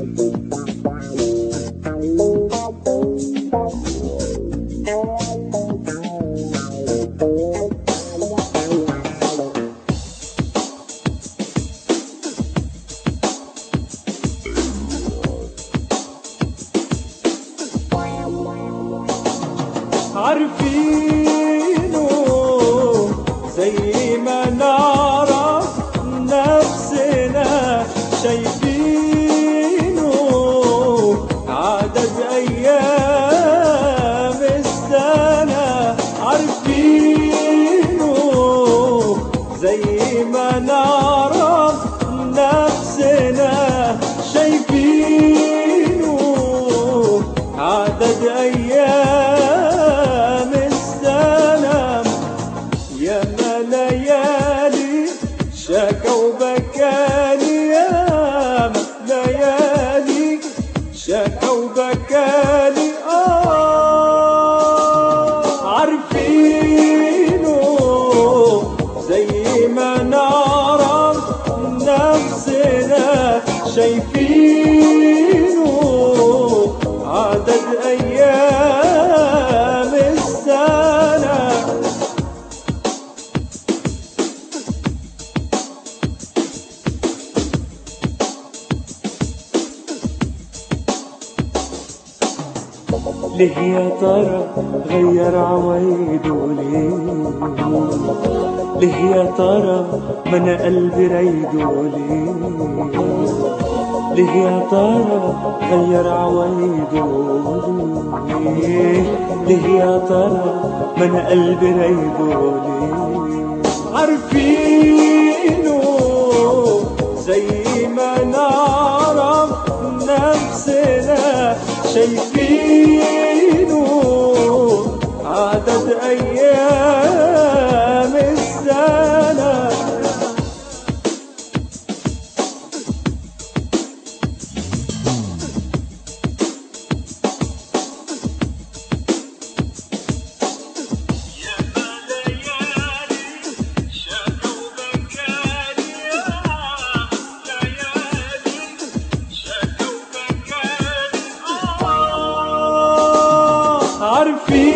عارفينه زي ما نعرف نفسنا، شايفينه عدد أيام السنة. عارفينه زي ما نعرف نفسنا، شايفينه عدد أيام السنة. ياما ليالي شكا وبكاني، ياما ليالي شكا وبكاني. عارفينه زي ما نعرف نفسنا، شايفينه عدد أيام السنة. ليه يا ترى غير عوايده؟ ليه يا ترى ما انا قلبي رايده؟ ليه يا ترى غير عوايده؟ ليه يا ترى ما انا قلبي رايده؟ عارفينه زي ما نعرف نفسنا، شايفينه عدد أيام السنة. عارفين